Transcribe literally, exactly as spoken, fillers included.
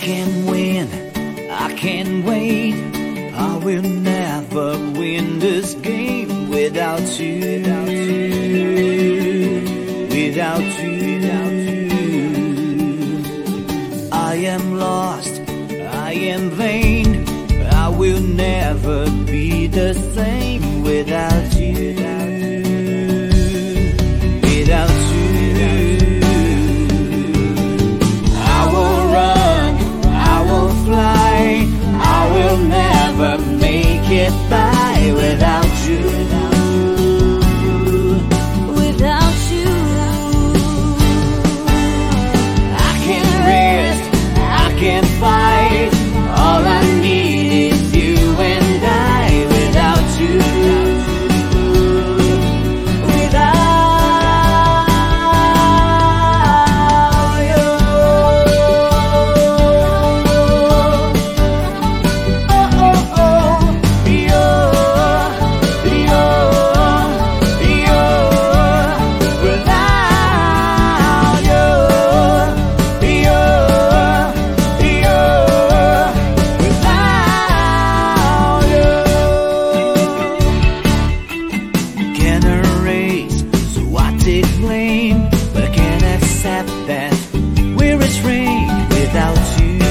can win, I can wait. I will never win this game without you, without you, without you, without you. I am lost, I am vain. I will never be the same without you, without you. I will run, I will fly. I will never make it by without you, without you. I can rest, I can fight. All I need is you and I without you, without you. Oh, oh, oh, you're, you're, you're, without you, you're, you're, without you. Can't erase, so I take blame, but I can't accept that we're estranged without you.